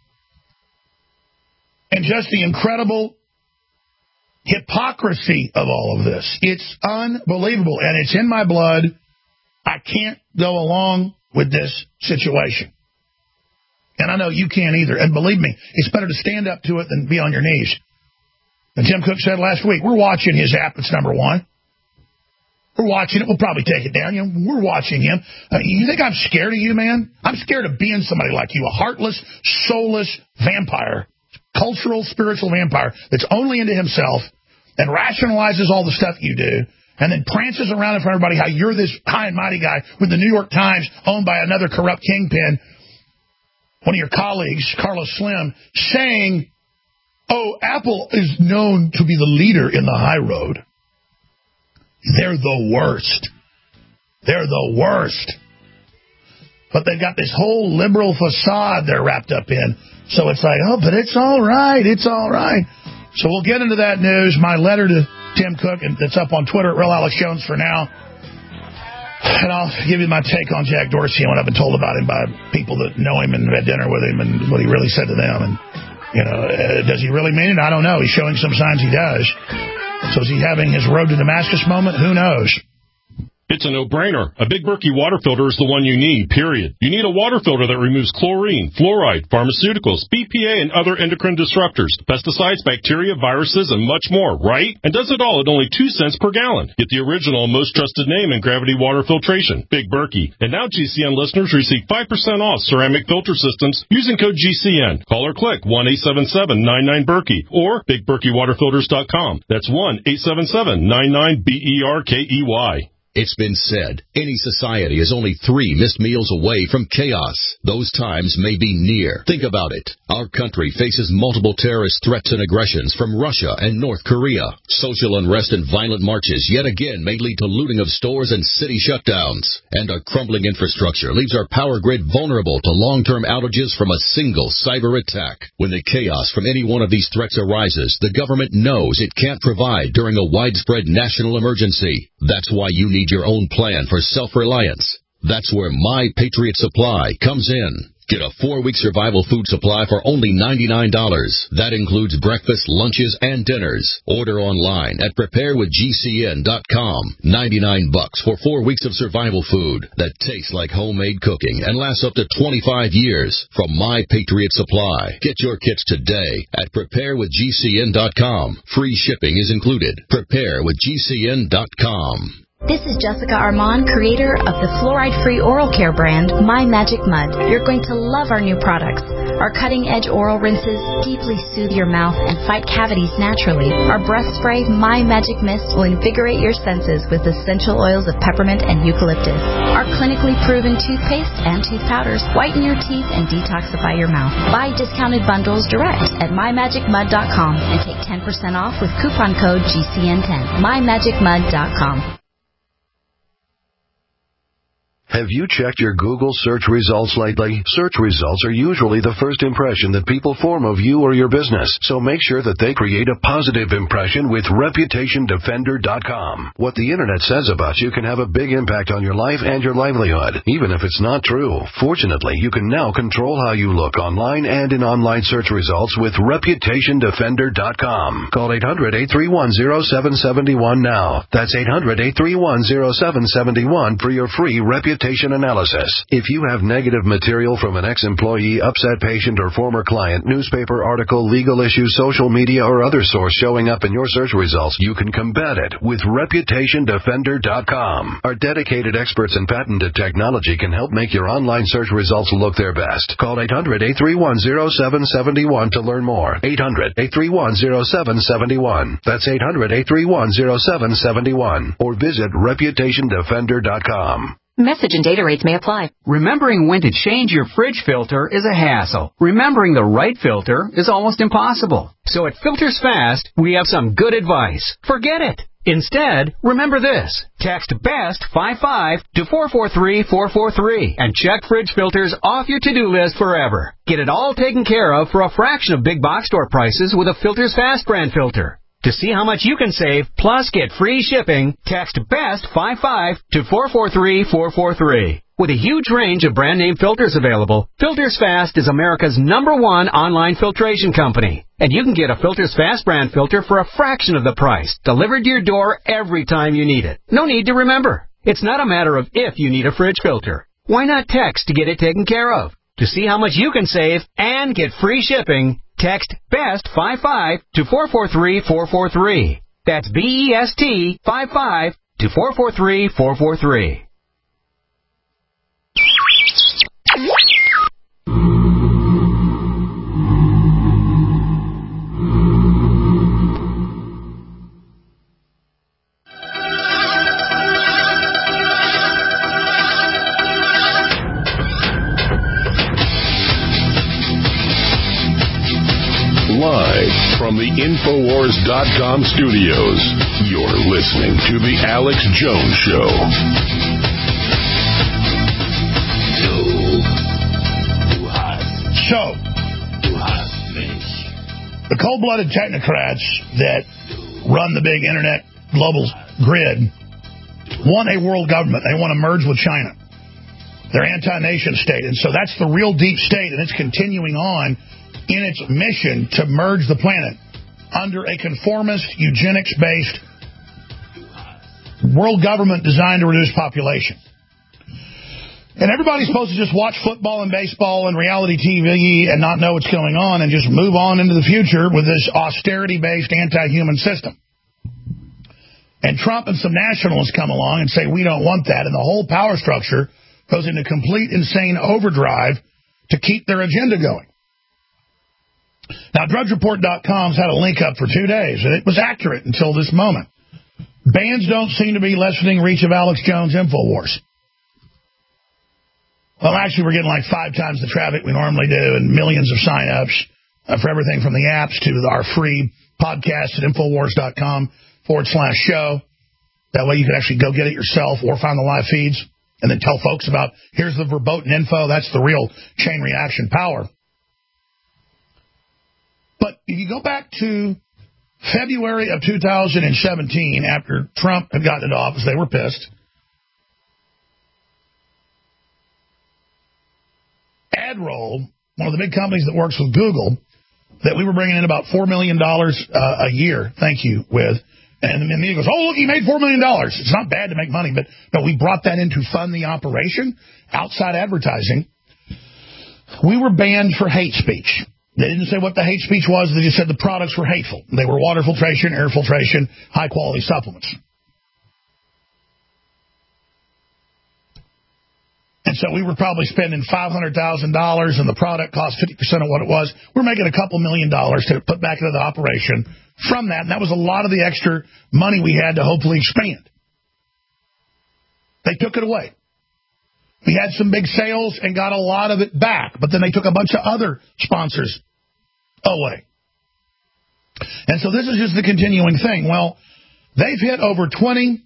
C: And just the incredible hypocrisy of all of this. It's unbelievable, and it's in my blood. I can't go along with this situation. And I know you can't either. And believe me, it's better to stand up to it than be on your knees. And Tim Cook said last week, we're watching his app. It's number one. We're watching it. We'll probably take it down. You know, we're watching him. You think I'm scared of you, man? I'm scared of being somebody like you, a heartless, soulless vampire, cultural, spiritual vampire that's only into himself and rationalizes all the stuff you do and then prances around in front of everybody how you're this high and mighty guy with the New York Times owned by another corrupt kingpin. One of your colleagues, Carlos Slim, saying, oh, Apple is known to be the leader in the high road. They're the worst. They're the worst. But they've got this whole liberal facade they're wrapped up in. So it's like, oh, but it's all right. It's all right. So we'll get into that news. My letter to Tim Cook, and it's up on Twitter at Real Alex Jones for now. And I'll give you my take on Jack Dorsey and what I've been told about him by people that know him and had dinner with him and what he really said to them. And, you know, does he really mean it? I don't know. He's showing some signs he does. So is he having his road to Damascus moment? Who knows?
T: It's a no-brainer. A Big Berkey water filter is the one you need, period. You need a water filter that removes chlorine, fluoride, pharmaceuticals, BPA, and other endocrine disruptors, pesticides, bacteria, viruses, and much more, right? And does it all at only 2 cents per gallon. Get the original, most trusted name in gravity water filtration, Big Berkey. And now GCN listeners receive 5% off ceramic filter systems using code GCN. Call or click 1-877-99-BERKEY or BigBerkeyWaterFilters.com. That's 1-877-99-BERKEY.
U: It's been said, any society is only 3 missed meals away from chaos. Those times may be near. Think about it. Our country faces multiple terrorist threats and aggressions from Russia and North Korea. Social unrest and violent marches yet again may lead to looting of stores and city shutdowns. And our crumbling infrastructure leaves our power grid vulnerable to long-term outages from a single cyber attack. When the chaos from any one of these threats arises, the government knows it can't provide during a widespread national emergency. That's why you need your own plan for self-reliance. That's where My Patriot Supply comes in. Get a 4-week survival food supply for only $99. That includes breakfast, lunches, and dinners. Order online at preparewithgcn.com. $99 for 4 weeks of survival food that tastes like homemade cooking and lasts up to 25 years from My Patriot Supply. Get your kits today at preparewithgcn.com. Free shipping is included. Preparewithgcn.com.
V: This is Jessica Armand, creator of the fluoride-free oral care brand, My Magic Mud. You're going to love our new products. Our cutting-edge oral rinses deeply soothe your mouth and fight cavities naturally. Our breath spray, My Magic Mist, will invigorate your senses with essential oils of peppermint and eucalyptus. Our clinically proven toothpaste and tooth powders whiten your teeth and detoxify your mouth. Buy discounted bundles direct at mymagicmud.com and take 10% off with coupon code GCN10. mymagicmud.com.
W: Have you checked your Google search results lately? Search results are usually the first impression that people form of you or your business, so make sure that they create a positive impression with ReputationDefender.com. What the Internet says about you can have a big impact on your life and your livelihood, even if it's not true. Fortunately, you can now control how you look online and in online search results with ReputationDefender.com. Call 800-831-0771 now. That's 800-831-0771 for your free reputation analysis. If you have negative material from an ex-employee, upset patient, or former client, newspaper article, legal issue, social media, or other source showing up in your search results, you can combat it with ReputationDefender.com. Our dedicated experts in patented technology can help make your online search results look their best. Call 800-831-0771 to learn more. 800-831-0771. That's 800-831-0771. Or visit ReputationDefender.com.
X: Message and data rates may apply.
Y: Remembering when to change your fridge filter is a hassle. Remembering the right filter is almost impossible. So at Filters Fast, we have some good advice. Forget it. Instead, remember this. Text BEST 55 to 443-443 and check fridge filters off your to-do list forever. Get it all taken care of for a fraction of big box store prices with a Filters Fast brand filter. To see how much you can save, plus get free shipping, text BEST 55 to 443-443. With a huge range of brand name filters available, Filters Fast is America's #1 online filtration company. And you can get a Filters Fast brand filter for a fraction of the price, delivered to your door every time you need it. No need to remember. It's not a matter of if you need a fridge filter. Why not text to get it taken care of? To see how much you can save and get free shipping, text BEST 55 to 443-443. That's BEST 55 to 443-443.
B: Live from the Infowars.com studios, you're listening to The Alex Jones Show.
C: So, the cold-blooded technocrats that run the big internet global grid want a world government. They want to merge with China. They're anti-nation state. And so that's the real deep state, and it's continuing on in its mission to merge the planet under a conformist, eugenics-based world government designed to reduce population. And everybody's supposed to just watch football and baseball and reality TV and not know what's going on and just move on into the future with this austerity-based anti-human system. And Trump and some nationalists come along and say, we don't want that. And the whole power structure goes into complete insane overdrive to keep their agenda going. Now, DrudgeReport.com's had a link up for 2 days, and it was accurate until this moment. Bans don't seem to be lessening reach of Alex Jones InfoWars. Well, actually, we're getting like 5 times the traffic we normally do and millions of sign-ups for everything from the apps to our free podcast at Infowars.com/show. That way you can actually go get it yourself or find the live feeds and then tell folks about, here's the verboten info. That's the real chain reaction power. But if you go back to February of 2017, after Trump had gotten into office, they were pissed. AdRoll, one of the big companies that works with Google, that we were bringing in about $4 million a year, thank you, with. And the media goes, oh, look, he made $4 million. It's not bad to make money, but no, we brought that in to fund the operation, outside advertising. We were banned for hate speech. They didn't say what the hate speech was. They just said the products were hateful. They were water filtration, air filtration, high-quality supplements. And so we were probably spending $500,000, and the product cost 50% of what it was. We're making a couple $1 million to put back into the operation from that, and that was a lot of the extra money we had to hopefully expand. They took it away. We had some big sales and got a lot of it back, but then they took a bunch of other sponsors away. And so this is just the continuing thing. Well, they've hit over 20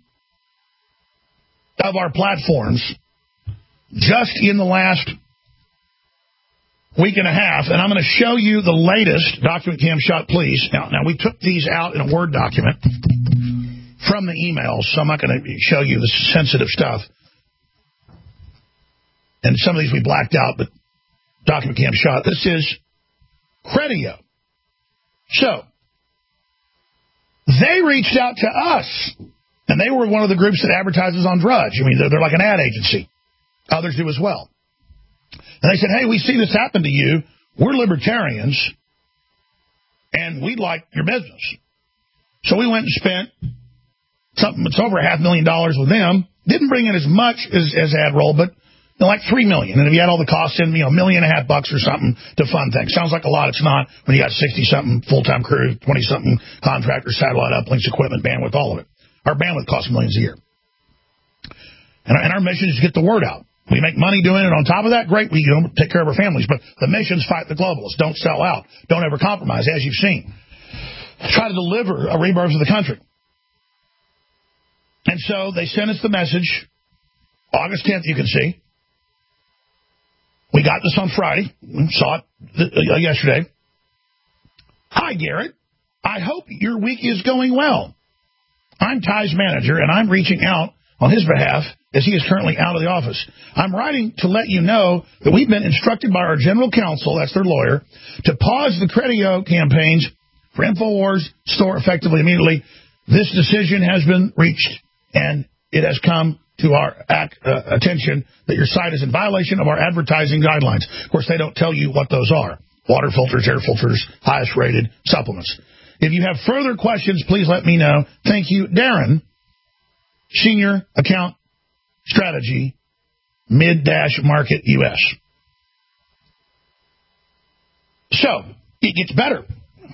C: of our platforms just in the last week and a half, and I'm going to show you the latest. Document Cam shot, please. Now, we took these out in a Word document from the emails, so I'm not going to show you the sensitive stuff. And some of these we blacked out, but Document Cam shot. This is Cretio. So, they reached out to us, and they were one of the groups that advertises on Drudge. I mean, they're like an ad agency. Others do as well. And they said, hey, we see this happen to you. We're libertarians, and we'd like your business. So we went and spent something that's over $500,000 with them. Didn't bring in as much as AdRoll, but like $3 million. And if you had all the costs in, $1.5 million or something to fund things. Sounds like a lot. It's not when you got 60-something full-time crew, 20-something contractors, satellite uplinks, equipment, bandwidth, all of it. Our bandwidth costs millions a year. And our mission is to get the word out. We make money doing it. On top of that, great, we take care of our families. But the mission's fight the globalists. Don't sell out. Don't ever compromise, as you've seen. Try to deliver a rebirth of the country. And so they sent us the message, August 10th, you can see. We got this on Friday. We saw it yesterday. Hi, Garrett. I hope your week is going well. I'm Ty's manager, and I'm reaching out on his behalf as he is currently out of the office. I'm writing to let you know that we've been instructed by our general counsel, that's their lawyer, to pause the Cretio campaigns for InfoWars store effectively immediately. This decision has been reached, and it has come to our attention that your site is in violation of our advertising guidelines. Of course, they don't tell you what those are. Water filters, air filters, highest rated supplements. If you have further questions, please let me know. Thank you, Darren, Senior Account Strategy, Mid-Market US. So, it gets better.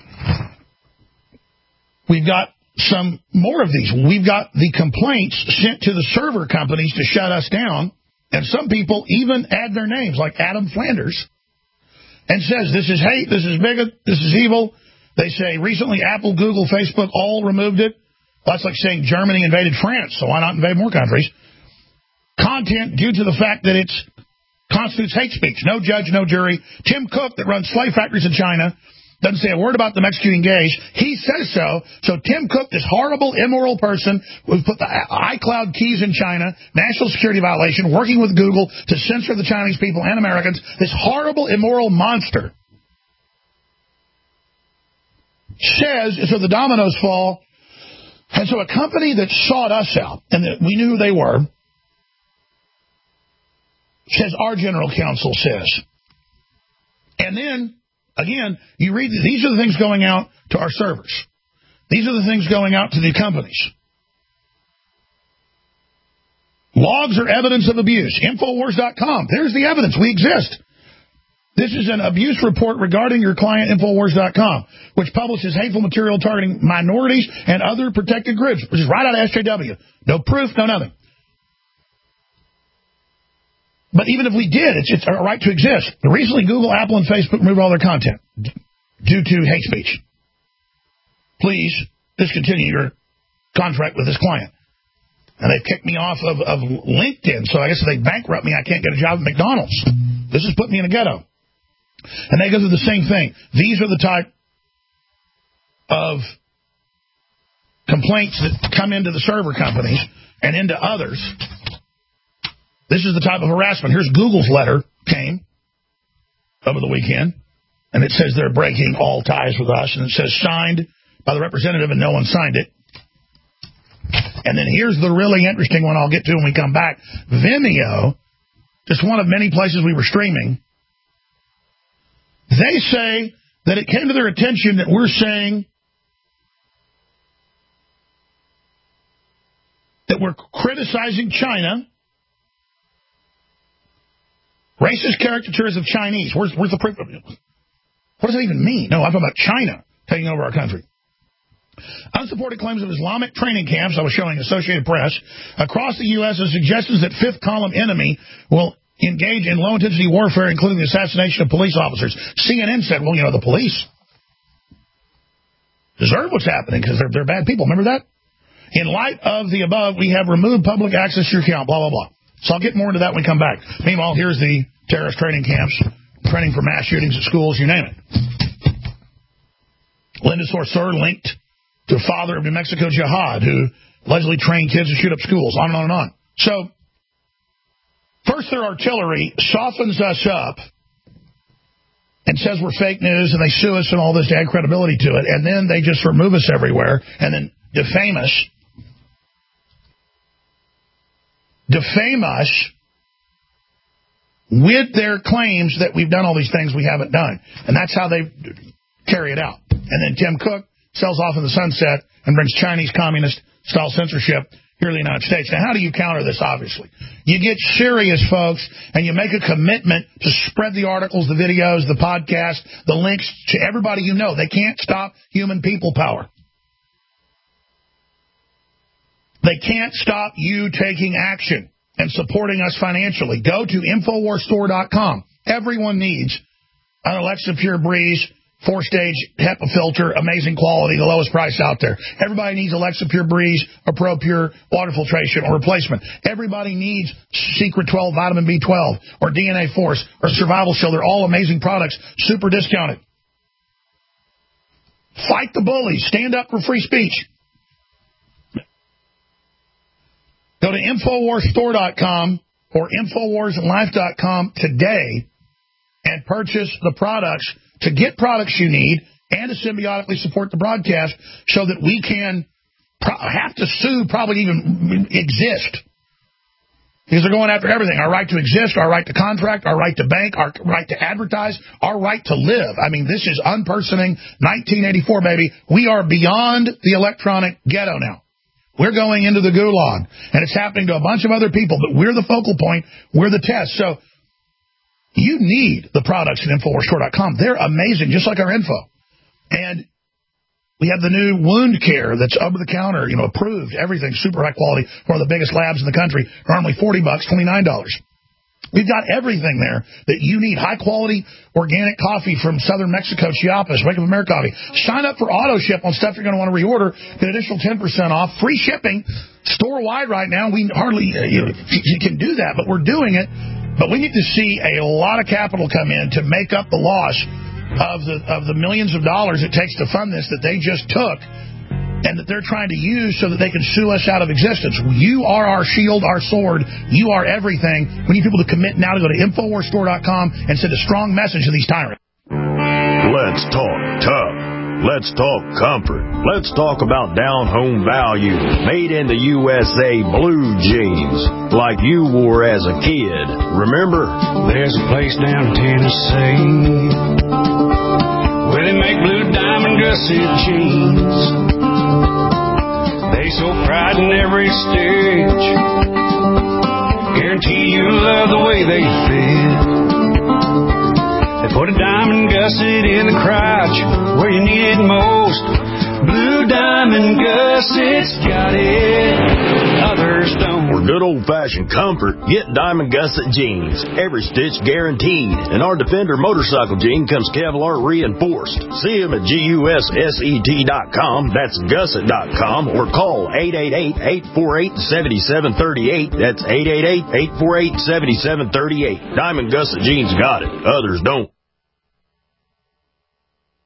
C: We've got some more of these. We've got the complaints sent to the server companies to shut us down, and some people even add their names, like Adam Flanders, and says, this is hate, this is bigot, this is evil. They say, recently Apple, Google, Facebook all removed it. That's like saying Germany invaded France, so why not invade more countries? Content due to the fact that it constitutes hate speech. No judge, no jury. Tim Cook, that runs slave factories in China, doesn't say a word about them executing gays. He says so. So Tim Cook, this horrible, immoral person who put the iCloud keys in China, national security violation, working with Google to censor the Chinese people and Americans, this horrible, immoral monster, says, so the dominoes fall. And so a company that sought us out, and that we knew who they were, says our general counsel says. And then, again, you read, these are the things going out to our servers. These are the things going out to the companies. Logs are evidence of abuse. Infowars.com. There's the evidence. We exist. This is an abuse report regarding your client, Infowars.com, which publishes hateful material targeting minorities and other protected groups, which is right out of SJW. No proof, no nothing. But even if we did, it's a right to exist. Recently, Google, Apple, and Facebook removed all their content due to hate speech. Please discontinue your contract with this client. And they've kicked me off of LinkedIn, so I guess if they bankrupt me, I can't get a job at McDonald's. This has put me in a ghetto. And they go through the same thing. These are the type of complaints that come into the server companies and into others. This is the type of harassment. Here's Google's letter came over the weekend, and it says they're breaking all ties with us, and it says signed by the representative, and no one signed it. And then here's the really interesting one I'll get to when we come back. Vimeo, just one of many places we were streaming, they say that it came to their attention that we're saying that we're criticizing China, racist caricatures of Chinese. Where's the proof? What does that even mean? No, I'm talking about China taking over our country. Unsupported claims of Islamic training camps, I was showing Associated Press, across the U.S. and suggestions that fifth column enemy will engage in low-intensity warfare, including the assassination of police officers. CNN said, well, the police deserve what's happening because they're bad people. Remember that? In light of the above, we have removed public access to your account, blah, blah, blah. So I'll get more into that when we come back. Meanwhile, here's the terrorist training camps, training for mass shootings at schools, you name it. Linda Sorcerer linked to father of New Mexico Jihad, who allegedly trained kids to shoot up schools, on and on and on. So, first their artillery softens us up and says we're fake news, and they sue us and all this to add credibility to it, and then they just remove us everywhere and then defame us with their claims that we've done all these things we haven't done. And that's how they carry it out. And then Tim Cook sells off in the sunset and brings Chinese communist-style censorship here in the United States. Now, how do you counter this, obviously? You get serious, folks, and you make a commitment to spread the articles, the videos, the podcasts, the links to everybody you know. They can't stop human people power. They can't stop you taking action and supporting us financially. Go to InfoWarsStore.com. Everyone needs an Alexa Pure Breeze 4-stage HEPA filter, amazing quality, the lowest price out there. Everybody needs Alexa Pure Breeze or Pro Pure water filtration or replacement. Everybody needs Secret 12 Vitamin B12 or DNA Force or Survival Shield. They're all amazing products, super discounted. Fight the bullies. Stand up for free speech. Go to InfoWarsStore.com or InfoWarsLife.com today and purchase the products to get products you need and to symbiotically support the broadcast so that we can have to sue, probably even exist. Because they're going after everything. Our right to exist, our right to contract, our right to bank, our right to advertise, our right to live. I mean, this is unpersoning 1984, baby. We are beyond the electronic ghetto now. We're going into the gulag, and it's happening to a bunch of other people, but we're the focal point. We're the test. So you need the products at InfoWarsStore.com. They're amazing, just like our info. And we have the new wound care that's over-the-counter, approved, everything, super high quality, one of the biggest labs in the country, normally $40, $29. We've got everything there that you need. High-quality organic coffee from southern Mexico, Chiapas, Wake Up America Coffee. Sign up for auto ship on stuff you're going to want to reorder. Get an additional 10% off. Free shipping store-wide right now. We hardly you can do that, but we're doing it. But we need to see a lot of capital come in to make up the loss of the millions of dollars it takes to fund this that they just took and that they're trying to use so that they can sue us out of existence. You are our shield, our sword. You are everything. We need people to commit now to go to InfoWarsStore.com and send a strong message to these tyrants.
A: Let's talk tough. Let's talk comfort. Let's talk about down-home value. Made in the USA blue jeans, like you wore as a kid. Remember?
S: There's a place down in Tennessee where they make blue diamond gusset jeans. They so pride in every stitch. Guarantee you love the way they fit. They Put a diamond gusset in the crotch where you need it most. Blue Diamond Gusset's got it, others don't.
A: For good old-fashioned comfort, get Diamond Gusset jeans. Every stitch guaranteed. And our Defender motorcycle jean comes Kevlar reinforced. See them at GUSSET.com, that's gusset.com, or call 888-848-7738. That's 888-848-7738. Diamond Gusset jeans got it, others don't.